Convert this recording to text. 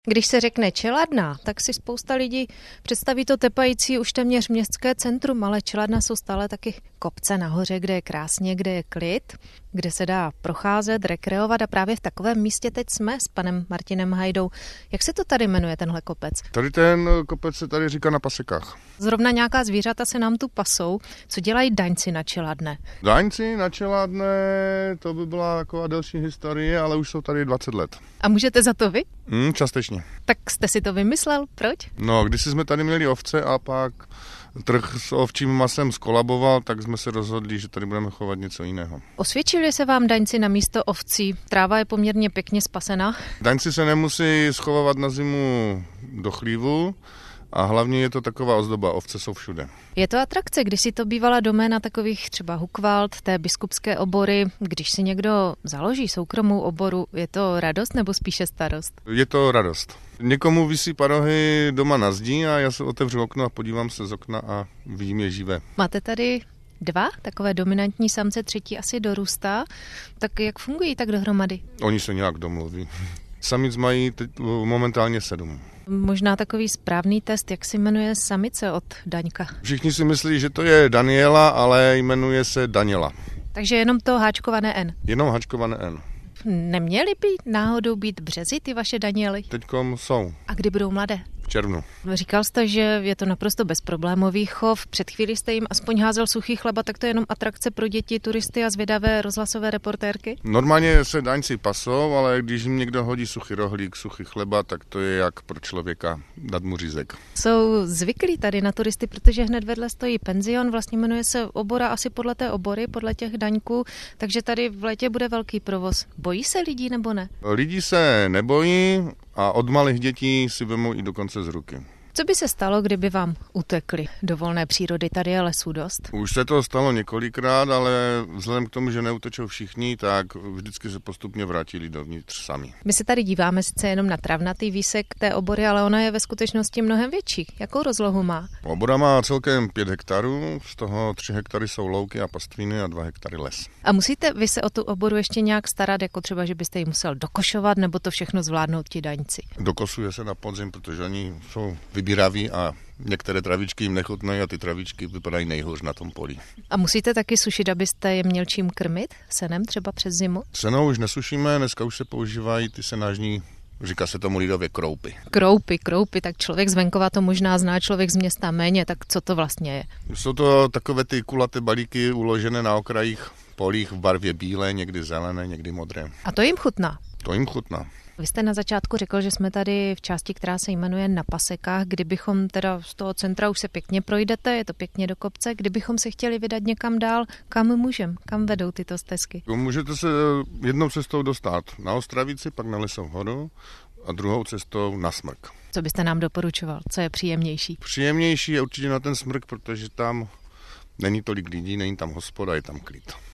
Když se řekne Čeladná, tak si spousta lidí představí to tepající už téměř městské centrum, ale Čeladna jsou stále taky kopce nahoře, kde je krásně, kde je klid, kde se dá procházet, rekreovat a právě v takovém místě teď jsme s panem Martinem Hajdou. Jak se to tady jmenuje, tenhle kopec? Tady ten kopec se tady říká Na Pasekách. Zrovna nějaká zvířata se nám tu pasou. Co dělají daňci na Čeladné? Daňci na Čeladné, to by byla taková delší historie, ale už jsou tady 20 let. A můžete za to vy? Částečně. Tak jste si to vymyslel, proč? No, když jsme tady měli ovce a pak trh s ovčím masem skolaboval, tak jsme se rozhodli, že tady budeme chovat něco jiného. Osvědčili se vám daňci na místo ovcí? Tráva je poměrně pěkně spasená. Daňci se nemusí schovávat na zimu do chlívu a hlavně je to taková ozdoba, ovce jsou všude. Je to atrakce, když si to bývala doména takových třeba Hukvald, té biskupské obory. Když si někdo založí soukromou oboru, je to radost nebo spíše starost? Je to radost. Někomu visí parohy doma na zdi a já se otevřu okno a podívám se z okna a vidím je živé. Máte tady 2 takové dominantní samce, 3. asi dorůstá. Tak jak fungují tak dohromady? Oni se nějak domluví. Samic mají teď momentálně 7. Možná takový správný test, jak se jmenuje samice od Daňka. Všichni si myslí, že to je Daniela, ale jmenuje se Daniela. Takže jenom to háčkované N. Jenom háčkované N. Neměly by náhodou být březy ty vaše Daniely? Teďkom jsou. A kdy budou mladé? V červnu. Říkal jste, že je to naprosto bezproblémový chov. Před chvílí jste jim aspoň házel suchý chleba, tak to je jenom atrakce pro děti, turisty a zvědavé rozhlasové reportérky? Normálně se daňci pasou, ale když jim někdo hodí suchý rohlík, suchý chleba, tak to je jak pro člověka dát mu řízek. Jsou zvyklí tady na turisty, protože hned vedle stojí penzion, vlastně jmenuje se obora asi podle té obory, podle těch daňků, takže tady v létě bude velký provoz. Bojí se lidí nebo ne? Lidi se nebojí a od malých dětí si vemou i dokonce z ruky. Co by se stalo, kdyby vám utekli do volné přírody? Tady je lesů dost. Už se to stalo několikrát, ale vzhledem k tomu, že neutečou všichni, tak vždycky se postupně vrátili dovnitř sami. My se tady díváme sice jenom na travnatý výsek té obory, ale ona je ve skutečnosti mnohem větší. Jakou rozlohu má? Obora má celkem 5 hektarů, z toho 3 hektary jsou louky a pastviny a 2 hektary les. A musíte vy se o tu oboru ještě nějak starat, jako třeba, že byste ji musel dokošovat, nebo to všechno zvládnout ti daňci? Dokosuje se na podzim, protože oni jsou vybíraví a některé travičky jim nechutnají a ty travičky vypadají nejhůř na tom poli. A musíte taky sušit, abyste je měl čím krmit? Senem třeba přes zimu? Senou už nesušíme, dneska už se používají ty senážní, říká se tomu lidově kroupy. Kroupy, tak člověk z venkova to možná zná, člověk z města méně, tak co to vlastně je? Jsou to takové ty kulaté balíky uložené na okrajích polích v barvě bílé, někdy zelené, někdy modré. A to jim chutná? To jim chutná. Vy jste na začátku řekl, že jsme tady v části, která se jmenuje Na Pasekách. Kdybychom teda z toho centra už se pěkně projdete, je to pěkně do kopce, kdybychom se chtěli vydat někam dál, kam můžeme, kam vedou tyto stezky? Můžete se jednou cestou dostat na Ostravici, pak na Lesovou horu a druhou cestou na Smrk. Co byste nám doporučoval? Co je příjemnější? Příjemnější je určitě na ten Smrk, protože tam není tolik lidí, není tam hospoda, je tam klid.